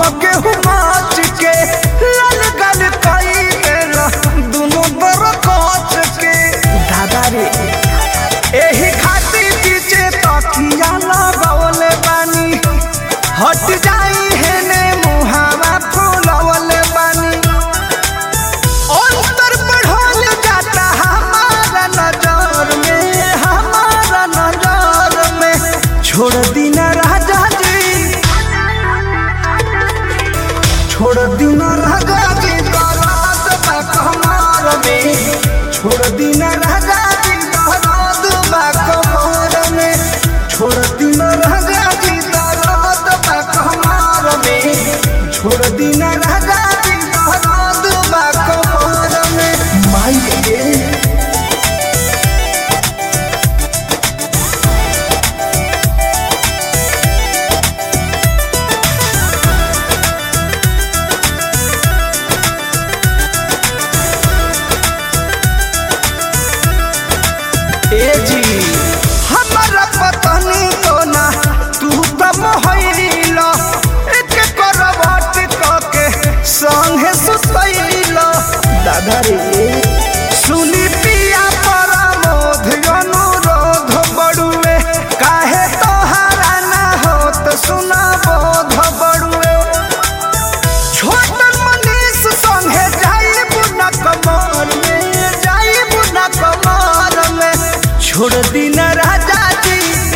गेहूं नाच के लाल गल कई देला दोनों दर कोच के दादा रे एही खाती पीछे तकिया लगावले बानी हट जाई हेने मुहावा फुलावले बानी अंतर बढ़ल जाता हमारा नजर में छोड़ दीना राजा जी छोड़ दीना राजा जी दर्द बा कमर में छोड़ दीना राजा जी दर्द बा कमर में छोड़ दीना राजा जी दर्द बा कमर में छोड़ दीना राजा जी दर्द बा कमर में माई गे जी हमारा पतनी को ना तू कम होइला एक करवट के संगे सुतैला दादा रे सुनी पिया परमोध अनुरोध बड़ुए काहे तोहारा ना होत सुना बोध बड़ुए छोटन मनीष संगे जाइब ना कमर में जाइब ना कमर में छोड़ दीना राजा जी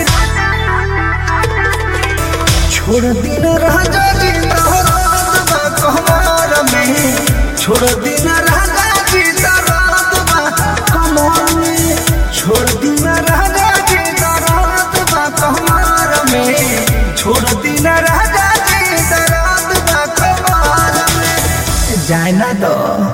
छोड़ दीना राजा जी दर्द बा कमर में छोड़ दीना राजा जी दर्द बा कमर में छोड़ दीना राजा जी दर्द बा कमर में छोड़ दीना राजा जी दर्द बा कमर में जाए ना दो।